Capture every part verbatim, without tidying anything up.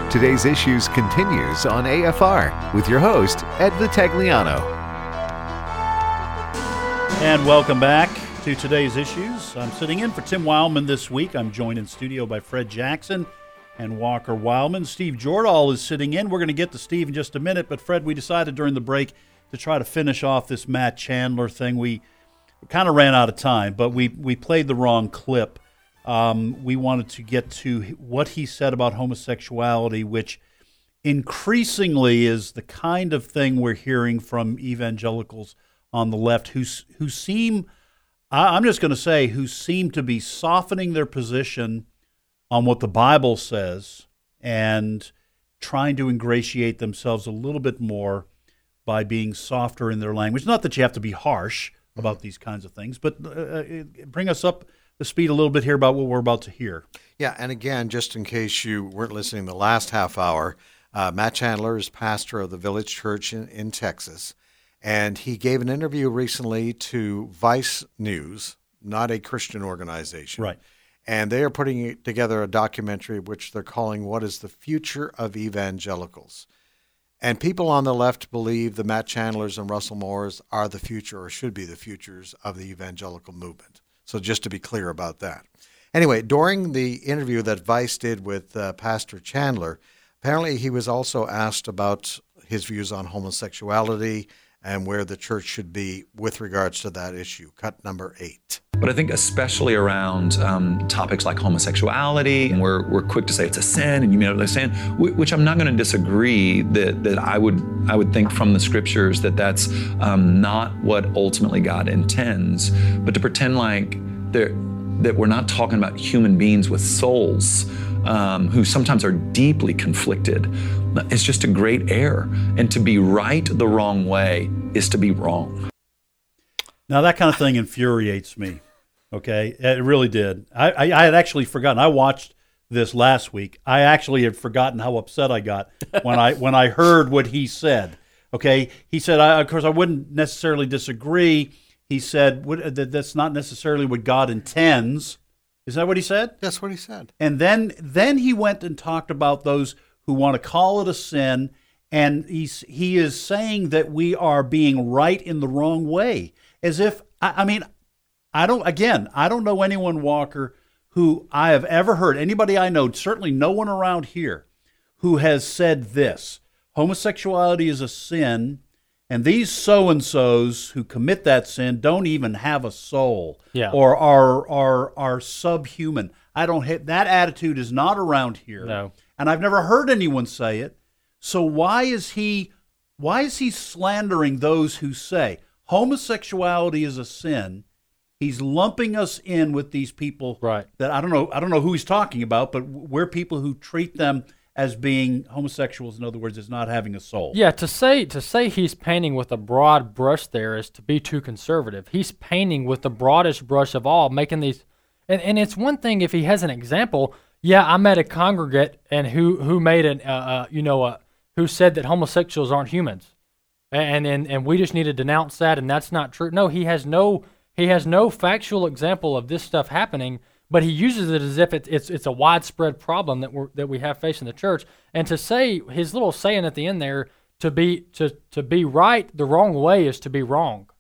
Today's Issues continues on A F R with your host, Ed Vitagliano. And welcome back to Today's Issues. I'm sitting in for Tim Wildman this week. I'm joined in studio by Fred Jackson and Walker Wildman. Steve Jordahl is sitting in. We're going to get to Steve in just a minute, but Fred, we decided during the break to try to finish off this Matt Chandler thing. We kind of ran out of time, but we, we played the wrong clip. Um, we wanted to get to what he said about homosexuality, which increasingly is the kind of thing we're hearing from evangelicals on the left who, who seem, I'm just going to say, who seem to be softening their position on what the Bible says and trying to ingratiate themselves a little bit more by being softer in their language. Not that you have to be harsh about these kinds of things, but uh, bring us up the speed a little bit here about what we're about to hear. Yeah, and again, just in case you weren't listening the last half hour, uh, Matt Chandler is pastor of the Village Church in, in Texas, and he gave an interview recently to Vice News, not a Christian organization. Right. And they are putting together a documentary which they're calling What is the Future of Evangelicals? And people on the left believe the Matt Chandlers and Russell Moores are the future or should be the futures of the evangelical movement. So just to be clear about that. Anyway, during the interview that Vice did with uh, Pastor Chandler, apparently he was also asked about his views on homosexuality and where the church should be with regards to that issue. Cut number eight. But I think especially around um, topics like homosexuality, and we're, we're quick to say it's a sin and you may not understand, which I'm not going to disagree that, that I would I would think from the scriptures that that's um, not what ultimately God intends, but to pretend like there that we're not talking about human beings with souls um, who sometimes are deeply conflicted, it's just a great error. And to be right the wrong way is to be wrong. Now that kind of thing infuriates me. Okay, it really did. I, I, I had actually forgotten. I watched this last week. I actually had forgotten how upset I got when I when I heard what he said. Okay, he said, I, of course, I wouldn't necessarily disagree. He said what, that that's not necessarily what God intends. Is that what he said? That's what he said. And then then he went and talked about those who want to call it a sin, and he's he is saying that we are being right in the wrong way, as if I, I mean. I don't, again, I don't know anyone, Walker, who I have ever heard, anybody I know, certainly no one around here, who has said this: homosexuality is a sin, and these so-and-sos who commit that sin don't even have a soul, yeah. or are, are, are subhuman. I don't hit, that attitude is not around here. No. And I've never heard anyone say it. So why is he, why is he slandering those who say homosexuality is a sin? He's lumping us in with these people right. that I don't know. I don't know who he's talking about, but we're people who treat them as being homosexuals. In other words, as not having a soul. Yeah, to say to say he's painting with a broad brush there is to be too conservative. He's painting with the broadest brush of all, making these. And, and it's one thing if he has an example. Yeah, I met a congregant and who who made an uh, uh, you know uh, who said that homosexuals aren't humans, and and and we just need to denounce that, and that's not true. No, he has no. He has no factual example of this stuff happening, but he uses it as if it, it's it's a widespread problem that we that we have facing the church. And to say his little saying at the end there, to be to to be right the wrong way is to be wrong.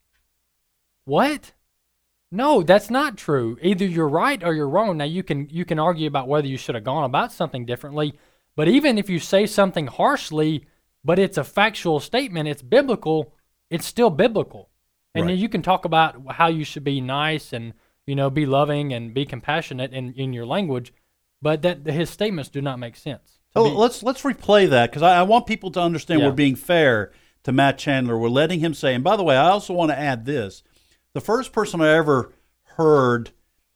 What? No, that's not true. Either you're right or you're wrong. Now you can you can argue about whether you should have gone about something differently, but even if you say something harshly, but it's a factual statement, it's biblical, it's still biblical. And right. then you can talk about how you should be nice and, you know, be loving and be compassionate in, in your language, but that his statements do not make sense. So be, let's let's replay that, because I, I want people to understand yeah. we're being fair to Matt Chandler. We're letting him say, and by the way, I also want to add this. The first person I ever heard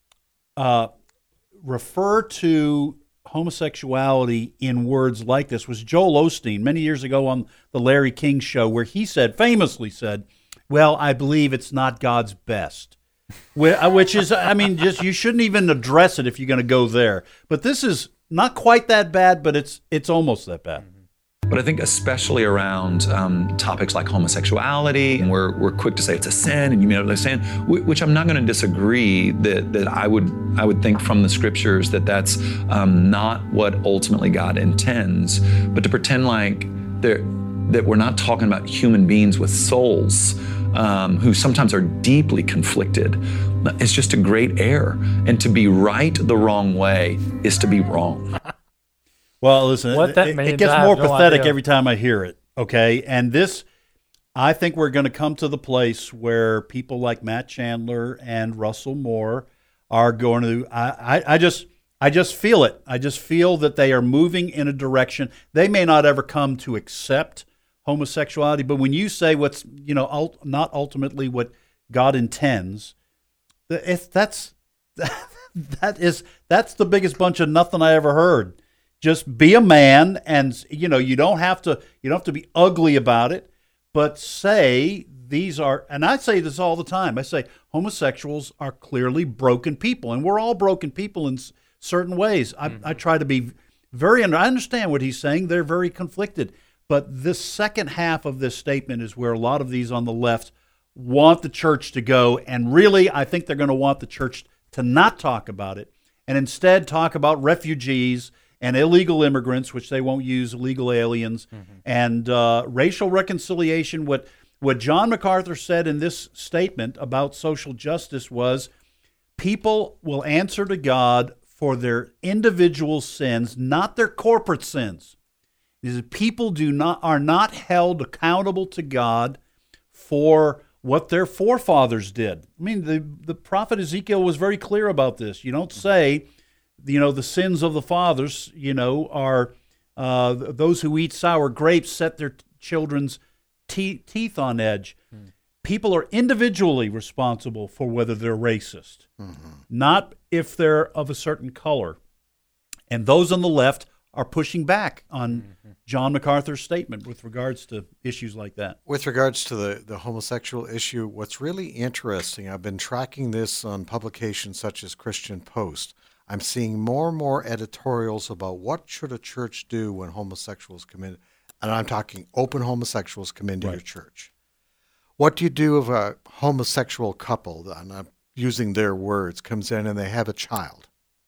uh, refer to homosexuality in words like this was Joel Osteen many years ago on the Larry King Show, where he said, famously said, well, I believe it's not God's best, which is, I mean, just you shouldn't even address it if you're going to go there. But this is not quite that bad, but it's it's almost that bad. But I think especially around um, topics like homosexuality, and we're, we're quick to say it's a sin, and you may understand, which I'm not going to disagree that that I would I would think from the scriptures that that's um, not what ultimately God intends. But to pretend like there that we're not talking about human beings with souls um, who sometimes are deeply conflicted is just a great error. And to be right the wrong way is to be wrong. Well, listen, What that it, means, it gets I have more no pathetic idea. every time I hear it, okay? And this, I think we're going to come to the place where people like Matt Chandler and Russell Moore are going to, I, I, I just I just feel it. I just feel that they are moving in a direction. They may not ever come to accept homosexuality, but when you say what's, you know, ult, not ultimately what God intends, if that's, that is, that's the biggest bunch of nothing I ever heard. Just be a man, and you know you don't have to you don't have to be ugly about it, but say these are. And I say this all the time. I say homosexuals are clearly broken people, and we're all broken people in s- certain ways. I, mm-hmm. I try to be very. I understand what he's saying. They're very conflicted, but this second half of this statement is where a lot of these on the left want the church to go, and really, I think they're going to want the church to not talk about it, and instead talk about refugees and illegal immigrants, which they won't use, illegal aliens, mm-hmm. and uh, racial reconciliation. What what John MacArthur said in this statement about social justice was, people will answer to God for their individual sins, not their corporate sins. He says, people do not are not held accountable to God for what their forefathers did. I mean, the, the prophet Ezekiel was very clear about this. You don't say, you know, the sins of the fathers, you know, are uh, those who eat sour grapes set their t- children's te- teeth on edge. Hmm. People are individually responsible for whether they're racist, mm-hmm. not if they're of a certain color. And those on the left are pushing back on mm-hmm. John MacArthur's statement with regards to issues like that. With regards to the, the homosexual issue, what's really interesting, I've been tracking this on publications such as Christian Post. I'm seeing more and more editorials about what should a church do when homosexuals come in, and I'm talking open homosexuals come into right. your church. What do you do if a homosexual couple, and I'm using their words, comes in and they have a child?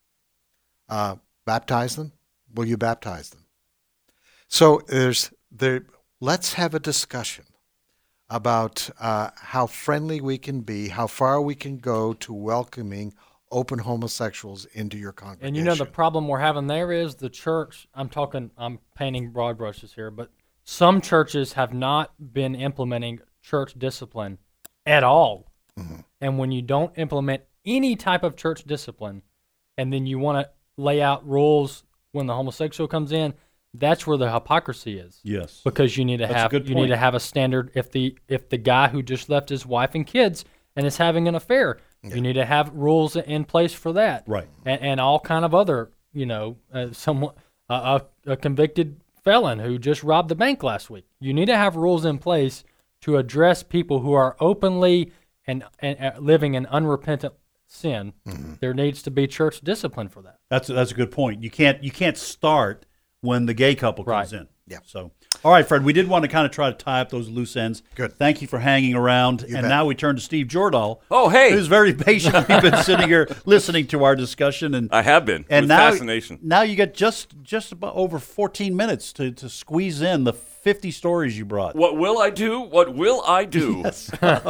Uh, baptize them? Will you baptize them? So there's there. Let's have a discussion about uh, how friendly we can be, how far we can go to welcoming open homosexuals into your congregation. And you know the problem we're having there is the church, I'm talking, I'm painting broad brushes here, but some churches have not been implementing church discipline at all. Mm-hmm. And when you don't implement any type of church discipline, and then you want to lay out rules when the homosexual comes in, that's where the hypocrisy is. Yes. Because you need to That's have a good you point. need to have a standard. If the if the guy who just left his wife and kids and is having an affair, yeah. you need to have rules in place for that. Right. And, and all kind of other, you know, uh, someone uh, a, a convicted felon who just robbed the bank last week. You need to have rules in place to address people who are openly and, and uh, living in unrepentant sin. Mm-hmm. There needs to be church discipline for that. That's a, that's a good point. You can't you can't start when the gay couple comes right. in. Yeah. So, all right, Fred, we did want to kind of try to tie up those loose ends. Good. Thank you for hanging around. You and bet. now we turn to Steve Jordahl. Oh, hey. Who's very patiently been sitting here listening to our discussion. And I have been. And with now, fascination. Now you get just just about over fourteen minutes to, to squeeze in the fifty stories you brought. What will I do? What will I do? Yes.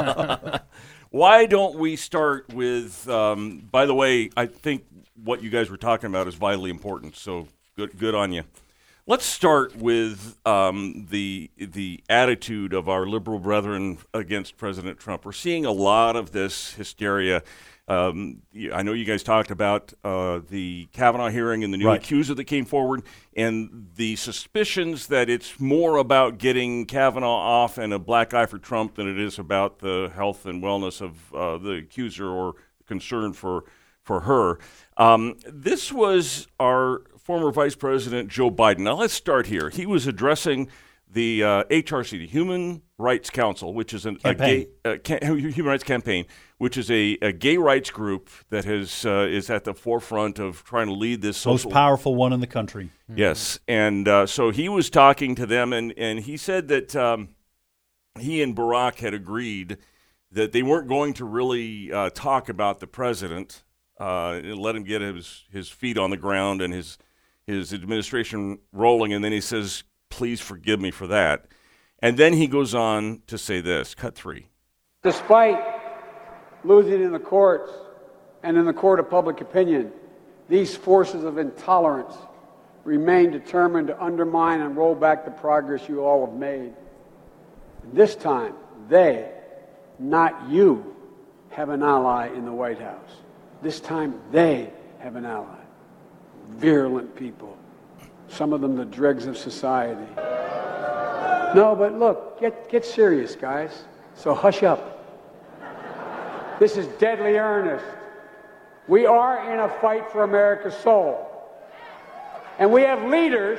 Why don't we start with, um, by the way, I think what you guys were talking about is vitally important, so good good on you. Let's start with um, the the attitude of our liberal brethren against President Trump. We're seeing a lot of this hysteria. Um, I know you guys talked about uh, the Kavanaugh hearing and the new right. accuser that came forward, and the suspicions that it's more about getting Kavanaugh off and a black eye for Trump than it is about the health and wellness of uh, the accuser or concern for for her. Um, this was our former Vice President Joe Biden. Now let's start here. He was addressing the uh, H R C, the Human Rights Council, which is an, a gay uh, can, Human Rights Campaign, which is a, a gay rights group that has uh, is at the forefront of trying to lead this social. Most powerful one in the country. Yes, and uh, so he was talking to them, and, and he said that um, he and Barack had agreed that they weren't going to really uh, talk about the president, uh, and let him get his, his feet on the ground and his his administration rolling, and then he says, please forgive me for that. And then he goes on to say this, cut three. Despite losing in the courts and in the court of public opinion, these forces of intolerance remain determined to undermine and roll back the progress you all have made. And this time, they, not you, have an ally in the White House. This time, they have an ally. Virulent people, some of them the dregs of society. No, but look, get, get serious, guys. So hush up. This is deadly earnest. We are in a fight for America's soul. And we have leaders,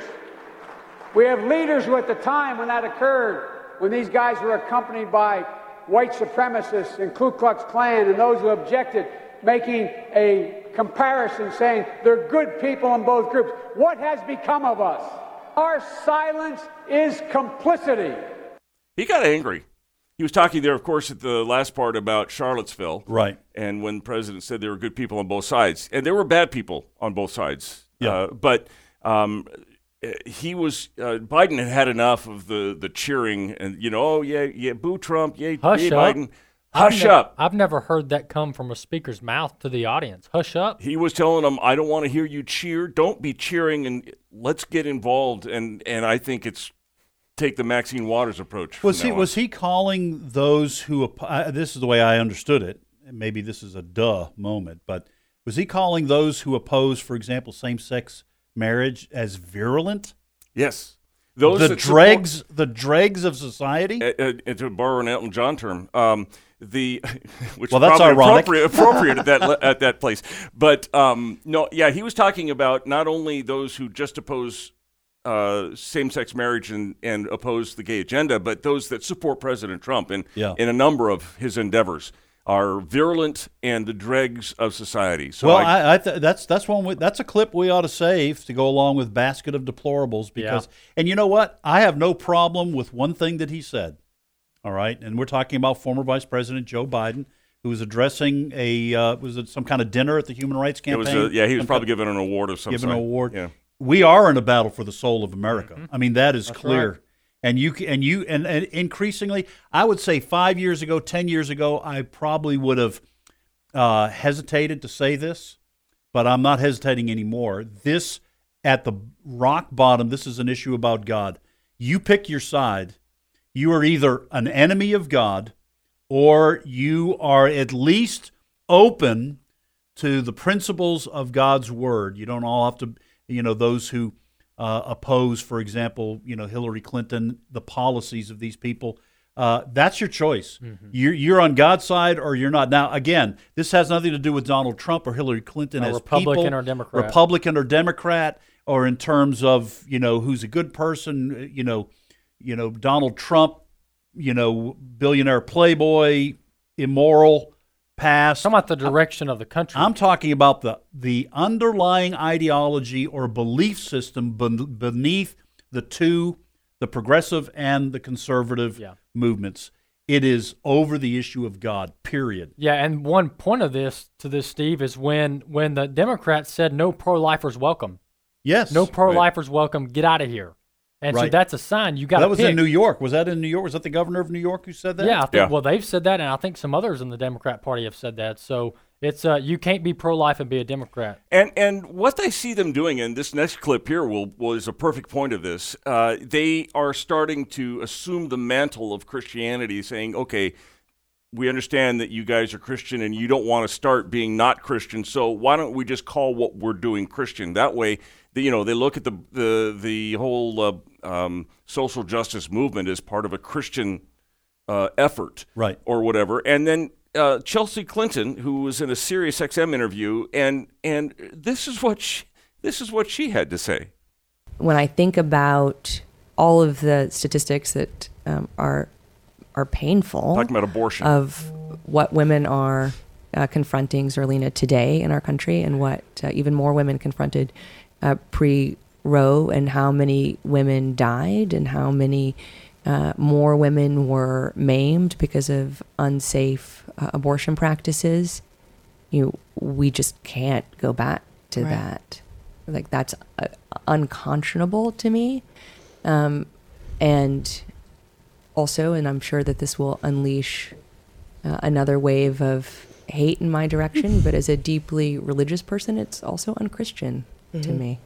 we have leaders who at the time when that occurred, when these guys were accompanied by white supremacists and Ku Klux Klan and those who objected, making a comparison saying they're good people in both groups. What has become of us? Our silence is complicity. He got angry. He was talking there, of course, at the last part about Charlottesville. Right. And when the president said there were good people on both sides. And there were bad people on both sides. Yeah. Uh, but um, he was, uh, Biden had had enough of the, the cheering and, you know, oh, yeah, yeah, boo Trump, yeah, Hush yeah up. Biden. Hush I've ne- up. I've never heard that come from a speaker's mouth to the audience. Hush up. He was telling them, I don't want to hear you cheer. Don't be cheering, and let's get involved. And, and I think it's take the Maxine Waters approach. Was he on. was he calling those who op- uh, this is the way I understood it. Maybe this is a duh moment, but was he calling those who oppose, for example, same-sex marriage as virulent? Yes. Those the that dregs, support, the dregs of society. uh, uh, to borrow an Elton John term, um, the which well, is that's probably ironic. appropriate, appropriate at that at that place. But um, no, yeah, he was talking about not only those who just oppose uh, same-sex marriage and, and oppose the gay agenda, but those that support President Trump in Yeah. in a number of his endeavors are virulent and the dregs of society. So well, I, I, I th- that's that's one. We, that's a clip we ought to save to go along with Basket of Deplorables because, Yeah. and you know what? I have no problem with one thing that he said. All right, and we're talking about former Vice President Joe Biden, who was addressing a uh, was it some kind of dinner at the Human Rights it Campaign? was a, yeah, he was Some probably kind given an award of some of, given an sort. award. Yeah. We are in a battle for the soul of America. Mm-hmm. I mean, that is That's clear. right. And you c- and you and, and increasingly, I would say five years ago, ten years ago, I probably would have uh, hesitated to say this, but I'm not hesitating anymore. This, at the rock bottom, this is an issue about God. You pick your side. You are either an enemy of God or you are at least open to the principles of God's word. You don't all have to, you know, those who uh, oppose, for example, you know, Hillary Clinton, the policies of these people. Uh, that's your choice. Mm-hmm. You're, you're on God's side or you're not. Now, again, this has nothing to do with Donald Trump or Hillary Clinton or as Republican people, or Democrat. Republican or Democrat, or in terms of, you know, who's a good person, you know, you know, Donald Trump, you know, billionaire playboy, immoral, past. Talking about the direction of the country. I'm talking about the the underlying ideology or belief system ben- beneath the two, the progressive and the conservative Yeah. movements. It is over the issue of God, period. Yeah, and one point of this to this, Steve, is when when the Democrats said no pro-lifers welcome. Yes. No pro-lifers welcome. Get out of here. And so Right. that's a sign you got to That was pick. in New York. Was that in New York? Was that the governor of New York who said that? Yeah, I think, Yeah. well, they've said that, and I think some others in the Democrat Party have said that. So it's uh, you can't be pro-life and be a Democrat. And and what I see them doing, and this next clip here will was a perfect point of this. Uh, they are starting to assume the mantle of Christianity, saying, "Okay, we understand that you guys are Christian, and you don't want to start being not Christian. So why don't we just call what we're doing Christian? That way, the, you know, they look at the the the whole uh, um, social justice movement as part of a Christian uh, effort, Right. or whatever, and then." Uh, Chelsea Clinton, who was in a Sirius X M interview, and and this is what she, this is what she had to say. When I think about all of the statistics that um, are are painful. Talking about abortion. Of what women are uh, confronting, Zerlina, today in our country, and what uh, even more women confronted uh, pre-Roe, and how many women died, and how many uh, more women were maimed because of unsafe uh, abortion practices. You know, we just can't go back to Right. that. Like, that's uh, unconscionable to me. Um, and also, and I'm sure that this will unleash uh, another wave of hate in my direction, but as a deeply religious person, it's also unchristian to Mhm. me.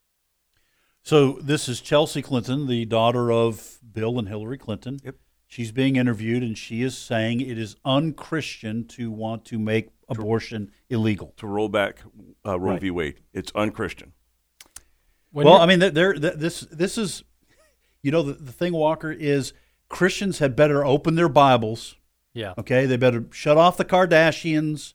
So this is Chelsea Clinton, the daughter of Bill and Hillary Clinton. Yep. She's being interviewed, and she is saying it is unchristian to want to make abortion illegal. To roll back uh, Roe Right. v. Wade. It's unchristian. When well, you're- I mean, there, there, this, this is, you know, the, the thing, Walker, is Christians had better open their Bibles. Yeah. Okay, they better shut off the Kardashians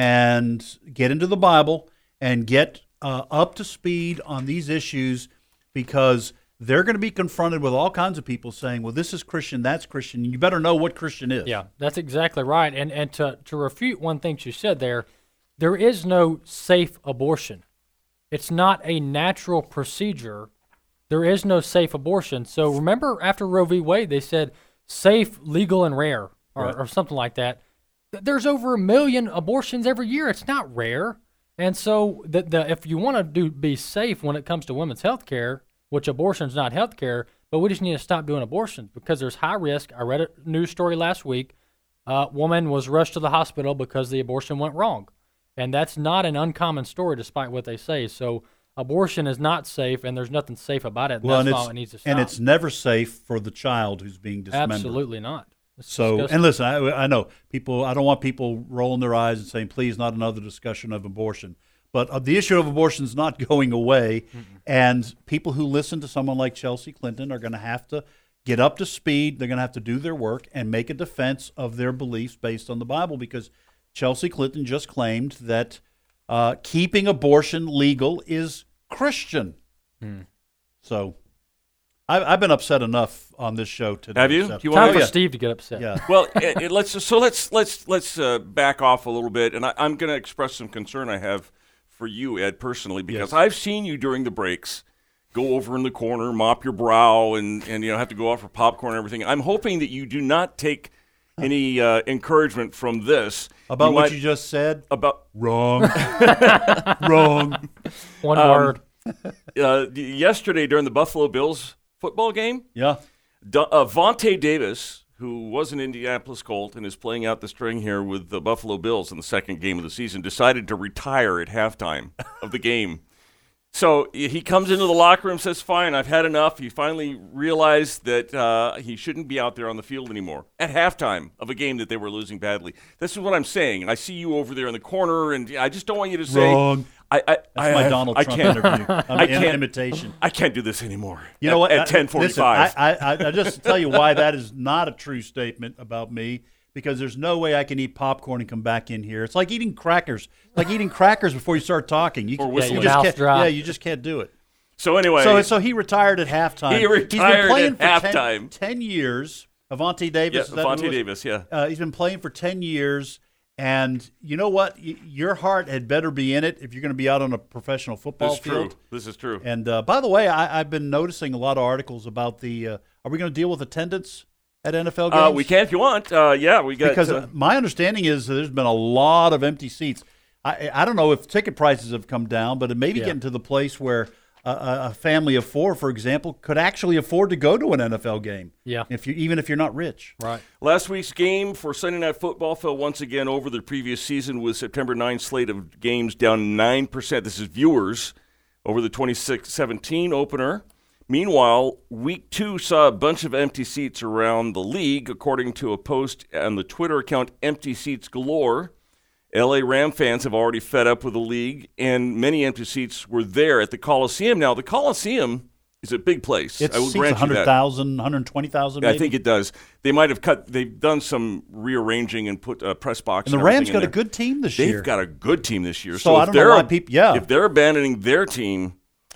and get into the Bible and get uh, up to speed on these issues, because they're going to be confronted with all kinds of people saying, well, this is Christian, that's Christian. You better know what Christian is. Yeah, that's exactly right. And and to, to refute one thing you said there, there is no safe abortion. It's not a natural procedure. There is no safe abortion. So remember, after Roe v. Wade, they said safe, legal, and rare, or, Right. or something like that. Th- There's over a million abortions every year. It's not rare. And so the, the, if you want to do be safe when it comes to women's health care, which abortion is not health care, but we just need to stop doing abortions because there's high risk. I read a news story last week. A woman was rushed to the hospital because the abortion went wrong. And that's not an uncommon story, despite what they say. So abortion is not safe, and there's nothing safe about it. And Well, that's and why it's, it needs to stop. and it's never safe for the child who's being dismembered. Absolutely not. It's So, disgusting. and listen, I, I know people, I don't want people rolling their eyes and saying, please, not another discussion of abortion. But uh, the issue of abortion is not going away. Mm-mm. And people who listen to someone like Chelsea Clinton are going to have to get up to speed. They're going to have to do their work and make a defense of their beliefs based on the Bible, because Chelsea Clinton just claimed that uh, keeping abortion legal is Christian. Mm. So I've, I've been upset enough on this show today. Have you? So- You Time wanna- for Oh, yeah. Steve to get upset. Yeah. Well, it, it, let's so let's let's let's uh, back off a little bit, and I, I'm going to express some concern I have for you, Ed, personally, because Yes. I've seen you during the breaks go over in the corner, mop your brow, and and you know have to go out for popcorn and everything. I'm hoping that you do not take any uh, encouragement from this About what might- you just said? about Wrong. Wrong. One Um, word. uh, yesterday during the Buffalo Bills football game. Yeah. Du- uh, Vontae Davis, who was an Indianapolis Colt and is playing out the string here with the Buffalo Bills in the second game of the season, decided to retire at halftime of the game. So he comes into the locker room, says, fine, I've had enough. He finally realized that uh, he shouldn't be out there on the field anymore at halftime of a game that they were losing badly. This is what I'm saying. And I see you over there in the corner, and I just don't want you to say, Wrong. I, I, That's I, my I, Donald I Trump can't, interview. I'm I in can't- imitation. I can't do this anymore. You know at, what? At I- ten forty-five. Listen, I, I, I just tell you why that is not a true statement about me, because there's no way I can eat popcorn and come back in here. It's like eating crackers. It's like eating crackers before you start talking. You, Or you whistling. just Mouth can't, dry. yeah, you just can't do it. So anyway, So, so he retired at halftime. He He's retired been playing at for halftime. ten, ten years. Avante Davis. yeah, is that who it Vontae was? Davis, yeah. Uh, he's been playing for ten years, and you know what? Y- your heart had better be in it if you're going to be out on a professional football This is field. true. This is true. And uh, by the way, I, I've been noticing a lot of articles about the. Uh, are we going to deal with attendance at N F L games? Uh, we can if you want. Uh, yeah, we got. Because uh, my understanding is that there's been a lot of empty seats. I, I don't know if ticket prices have come down, but it may be Yeah. getting to the place where a, a family of four, for example, could actually afford to go to an N F L game. Yeah. If you even if you're not rich. Right. Last week's game for Sunday Night Football fell once again over the previous season with September ninth slate of games down nine percent. This is viewers over the twenty-six seventeen opener. Meanwhile, week two saw a bunch of empty seats around the league, according to a post on the Twitter account Empty Seats Galore. L A Ram fans have already fed up with the league, and many empty seats were there at the Coliseum. Now, the Coliseum is a big place. It I will seats grant you one hundred that. thousand, one hundred twenty thousand. I think it does. They might have cut. They've done some rearranging and put a press box. And the everything Rams in got a there. good team this They've year. got a good team this year. So So, I if don't know they're why peop- yeah. if they're abandoning their team,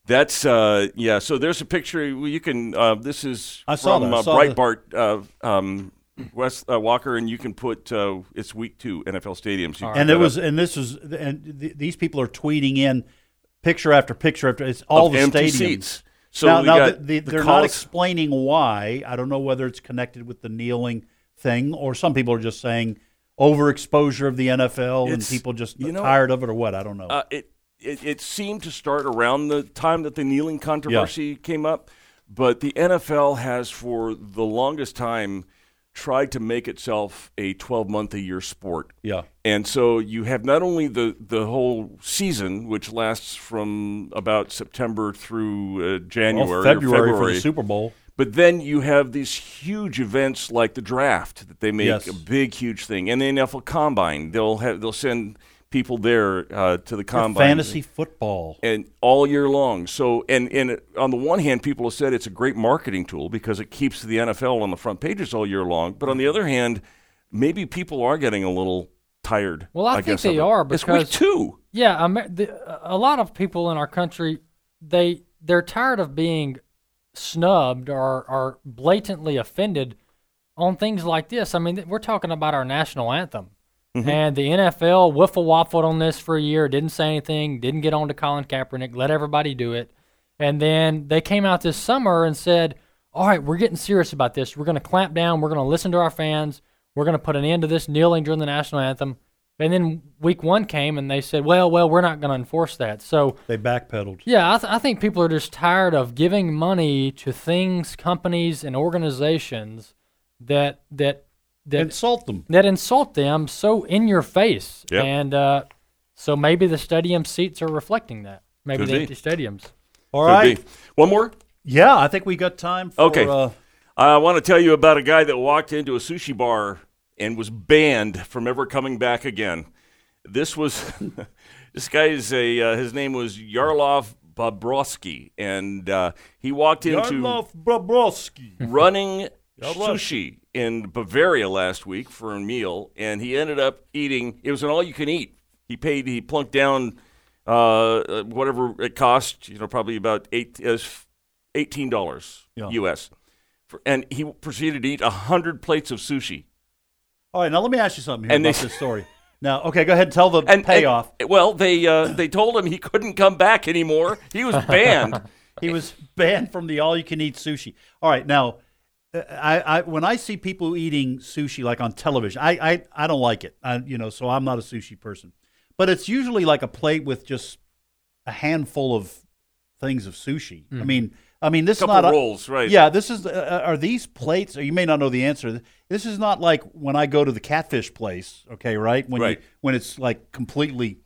That's uh, yeah. So there's a picture you can. Uh, this is I saw from that. I uh, saw Breitbart. Uh, um, Wes uh, Walker, and you can put uh, it's week two N F L stadiums. You And it was, and this is, and th- these people are tweeting in picture after picture after. It's all Of the empty stadiums. seats. So now, we now got the, the, the they're not Colis- explaining why. I don't know whether it's connected with the kneeling thing, or some people are just saying overexposure of the N F L and It's- people just you know, tired of it, or what. I don't know. Uh, it, it it seemed to start around the time that the kneeling controversy came up, but the N F L has for the longest time tried to make itself a twelve-month-a-year sport. Yeah. And so you have not only the, the whole season, which lasts from about September through uh, January well, or February, February, for the Super Bowl. but then you have these huge events like the draft that they make Yes. a big, huge thing, and the N F L Combine. They'll have they'll send people there uh, to the combine. Fantasy football. And all year long. So, and, and on the one hand, people have said it's a great marketing tool because it keeps the N F L on the front pages all year long. But on the other hand, maybe people are getting a little tired. Well, I, I think guess, they of it. are It's because week two. Yeah, Amer- the, a lot of people in our country, they they're tired of being snubbed or, or blatantly offended on things like this. I mean, we're talking about our national anthem. Mm-hmm. And the N F L wiffle waffled on this for a year, didn't say anything, didn't get on to Colin Kaepernick, let everybody do it. And then they came out this summer and said, all right, we're getting serious about this. We're going to clamp down. We're going to listen to our fans. We're going to put an end to this kneeling during the national anthem. And then week one came and they said, well, well, we're not going to enforce that. So They backpedaled. yeah, I, th- I think people are just tired of giving money to things, companies, and organizations that that that Insult them. that insult them so in your face. Yep. And uh, so maybe the stadium seats are reflecting that. Maybe Could the be. empty stadiums. All Could right. be. One more? Yeah, I think we got time for. Okay. Uh, I want to tell you about a guy that walked into a sushi bar and was banned from ever coming back again. This was this guy is a uh, his name was Yarlov Bobrovsky, and uh, he walked into Yarlov Bobrovsky. running Yarlov. sushi in Bavaria last week for a meal, and he ended up eating. It was an all-you-can-eat. He paid. He plunked down uh, whatever it cost. You know, probably about eight, uh, eighteen dollars Yeah. U S. For, and he proceeded to eat a hundred plates of sushi. All right, now let me ask you something here And about they- this story. Now, okay, go ahead and tell the And payoff. and- well, they uh, they told him he couldn't come back anymore. He was banned. He was banned from the all-you-can-eat sushi. All right, now, uh, I, I when I see people eating sushi like on television, I I, I don't like it. I, you know, so I'm not a sushi person. But it's usually like a plate with just a handful of things of sushi. I mean, I mean this Couple is not a- rolls, right? Yeah, this is. Uh, are these plates? Or you may not know the answer. This is not like when I go to the catfish place. Okay, right? When Right. You, when it's like completely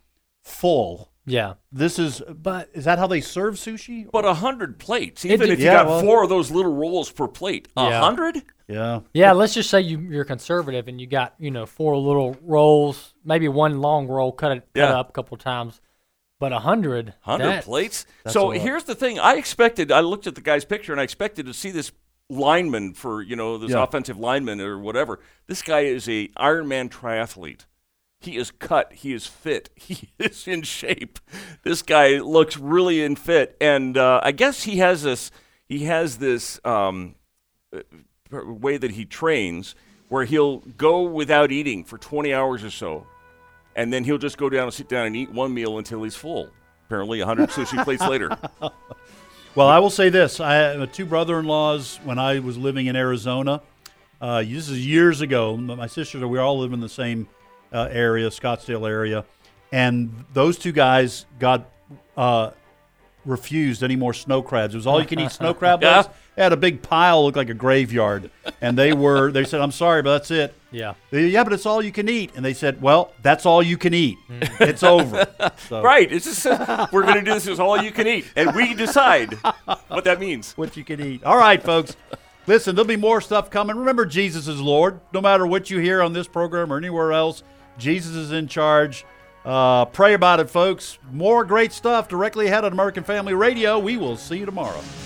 full. Yeah. This is. But is that how they serve sushi? But a hundred plates, even did- if you Yeah, got well- four of those little rolls per plate, a Yeah. hundred? Yeah. Yeah, let's just say you, you're conservative and you got, you know, four little rolls, maybe one long roll, cut it cut Yeah. up a couple times. But a hundred. Hundred that's- plates. that's So a lot. here's the thing: I expected. I looked at the guy's picture and I expected to see this lineman for you know this Yeah. offensive lineman or whatever. This guy is a Ironman triathlete. He is cut. He is fit. He is in shape. This guy looks really in fit, and uh, I guess he has this. He has this um, uh, way that he trains where he'll go without eating for twenty hours or so. And then he'll just go down and sit down and eat one meal until he's full. Apparently, a hundred sushi plates later. Well, I will say this: I had two brother-in-laws when I was living in Arizona. Uh, this is years ago. My sisters, we all live in the same uh, area, Scottsdale area, and those two guys got uh, refused any more snow crabs. It was all you can eat snow crab legs. Yeah. They had a big pile, looked like a graveyard, and they were. They said, "I'm sorry, but that's it." Yeah. They, yeah, but it's all you can eat. And they said, "Well, that's all you can eat. It's over." So, Right. It's just we're going to do this as all you can eat, and we decide what that means. what you can eat. All right, folks. Listen, there'll be more stuff coming. Remember, Jesus is Lord. No matter what you hear on this program or anywhere else, Jesus is in charge. Uh, pray about it, folks. More great stuff directly ahead on American Family Radio. We will see you tomorrow.